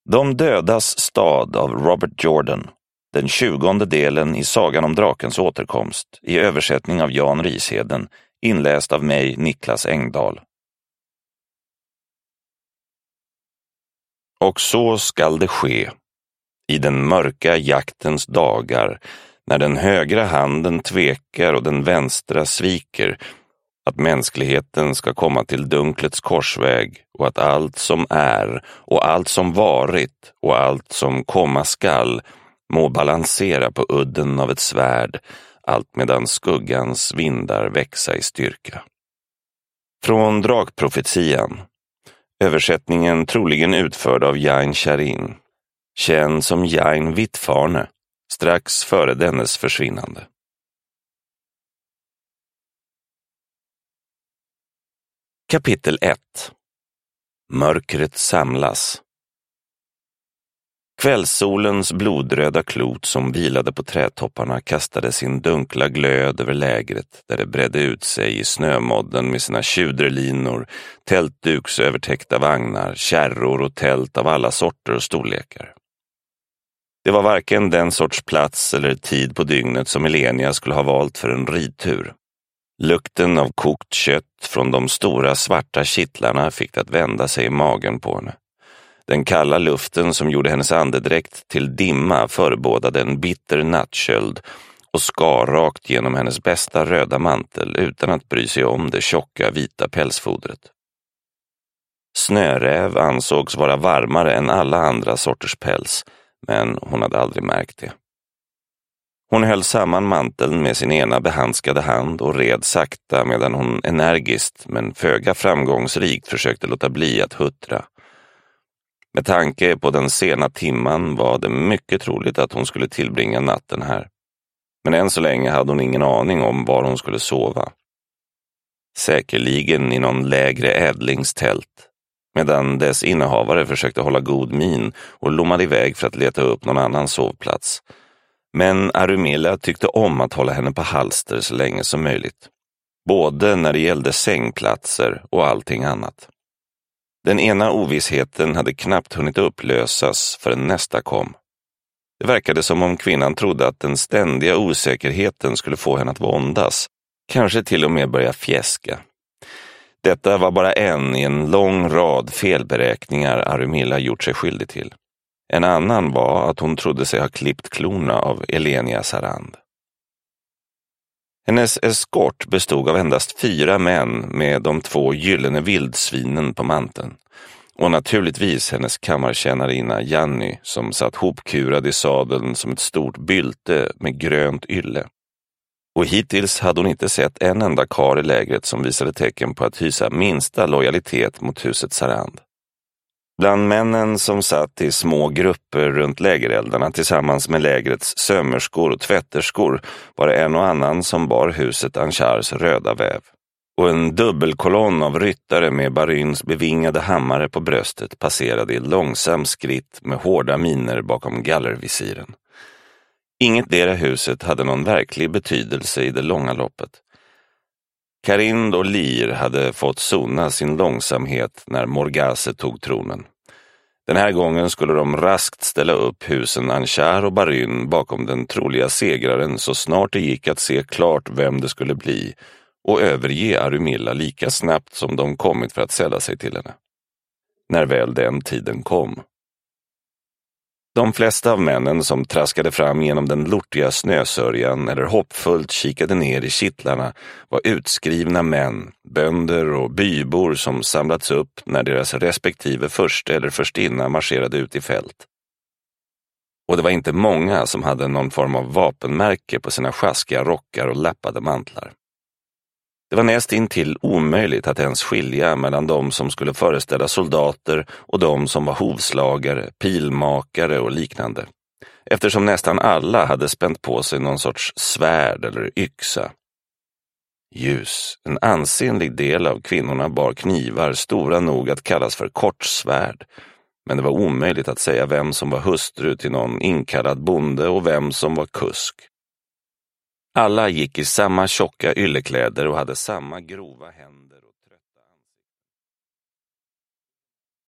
De dödas stad av Robert Jordan, den 20:e delen i Sagan om drakens återkomst, i översättning av Jan Risheden, inläst av mig, Niklas Engdahl. Och så skall det ske, i den mörka jaktens dagar, när den högra handen tvekar och den vänstra sviker, att mänskligheten ska komma till dunklets korsväg och att allt som är och allt som varit och allt som komma skall må balansera på udden av ett svärd, allt medan skuggans vindar växa i styrka. Från Drakprofetian, översättningen troligen utförd av Jain Charin, känd som Jain Vittfarne, strax före dennes försvinnande. Kapitel 1. Mörkret samlas. Kvällssolens blodröda klot som vilade på trädtopparna kastade sin dunkla glöd över lägret där det bredde ut sig i snömodden med sina tjudrelinor, tältduksövertäckta vagnar, kärror och tält av alla sorter och storlekar. Det var varken den sorts plats eller tid på dygnet som Elenia skulle ha valt för en ridtur. Lukten av kokt kött från de stora svarta kittlarna fick det att vända sig i magen på henne. Den kalla luften som gjorde hennes andedräkt till dimma förebådade en bitter nattköld och skar rakt genom hennes bästa röda mantel utan att bry sig om det tjocka vita pälsfodret. Snöräv ansågs vara varmare än alla andra sorters päls, men hon hade aldrig märkt det. Hon höll samman manteln med sin ena behandskade hand och red sakta medan hon energiskt men föga framgångsrikt försökte låta bli att huttra. Med tanke på den sena timman var det mycket troligt att hon skulle tillbringa natten här. Men än så länge hade hon ingen aning om var hon skulle sova. Säkerligen i någon lägre ädlingstält, medan dess innehavare försökte hålla god min och lommade iväg för att leta upp någon annan sovplats. Men Arumilla tyckte om att hålla henne på halster så länge som möjligt, både när det gällde sängplatser och allting annat. Den ena ovissheten hade knappt hunnit upplösas förrän nästa kom. Det verkade som om kvinnan trodde att den ständiga osäkerheten skulle få henne att våndas, kanske till och med börja fjäska. Detta var bara en i en lång rad felberäkningar Arumilla gjort sig skyldig till. En annan var att hon trodde sig ha klippt klorna av Elenia Sarand. Hennes eskort bestod av endast 4 män med de 2 gyllene vildsvinen på manteln. Och naturligtvis hennes kammartjänarinna Janny som satt hopkurad i sadeln som ett stort bylte med grönt ylle. Och hittills hade hon inte sett en enda kar i lägret som visade tecken på att hysa minsta lojalitet mot huset Sarand. Bland männen som satt i små grupper runt lägereldarna tillsammans med lägrets sömmerskor och tvätterskor var det en och annan som bar huset Anchars röda väv. Och en dubbelkolonn av ryttare med Baryns bevingade hammare på bröstet passerade i långsam skritt med hårda miner bakom gallervisiren. Ingetdera huset hade någon verklig betydelse i det långa loppet. Karind och Lir hade fått sona sin långsamhet när Morgase tog tronen. Den här gången skulle de raskt ställa upp husen Anchar och Baryn bakom den troliga segraren så snart det gick att se klart vem det skulle bli och överge Arumilla lika snabbt som de kommit för att sälla sig till henne. När väl den tiden kom. De flesta av männen som traskade fram genom den lortiga snösörjan eller hoppfullt kikade ner i kittlarna var utskrivna män, bönder och bybor som samlats upp när deras respektive förste eller förstinna marscherade ut i fält. Och det var inte många som hade någon form av vapenmärke på sina sjaskiga rockar och lappade mantlar. Det var nästintill omöjligt att ens skilja mellan de som skulle föreställa soldater och de som var hovslagare, pilmakare och liknande, eftersom nästan alla hade spänt på sig någon sorts svärd eller yxa. En ansenlig del av kvinnorna bar knivar stora nog att kallas för kortsvärd, men det var omöjligt att säga vem som var hustru till någon inkallad bonde och vem som var kusk. Alla gick i samma tjocka yllekläder och hade samma grova händer.